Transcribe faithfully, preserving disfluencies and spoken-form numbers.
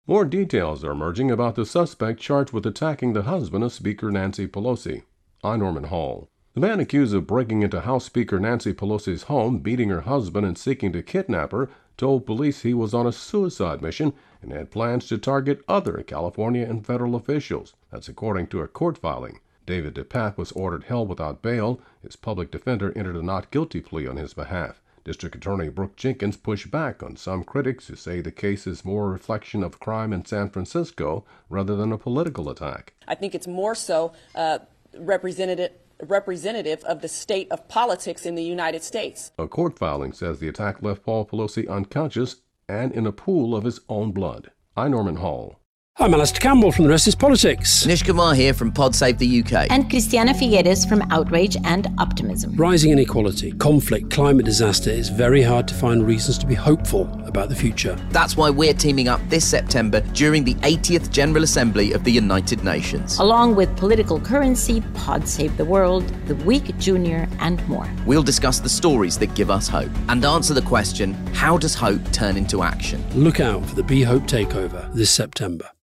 More details are emerging about the suspect charged with attacking the husband of Speaker Nancy Pelosi. I'm Norman Hall. The man accused of breaking into House Speaker Nancy Pelosi's home, beating her husband, and seeking to kidnap her told police he was on a suicide mission and had plans to target other California and federal officials. That's according to a court filing. David DePape was ordered held without bail. His public defender entered a not guilty plea on his behalf. District Attorney Brooke Jenkins pushed back on some critics who say the case is more a reflection of crime in San Francisco rather than a political attack. I think it's more so uh, representative representative of the state of politics in the United States. A court filing says the attack left Paul Pelosi unconscious and in a pool of his own blood. I'm Norman Hall. I'm Alistair Campbell from The Rest is Politics. Nish Kumar here from Pod Save the U K. And Christiana Figueres from Outrage and Optimism. Rising inequality, conflict, climate disaster, it's very hard to find reasons to be hopeful about the future. That's why we're teaming up this September during the eightieth General Assembly of the United Nations. Along with Political Currency, Pod Save the World, The Week Junior, and more. We'll discuss the stories that give us hope and answer the question, how does hope turn into action? Look out for the Be Hope Takeover this September.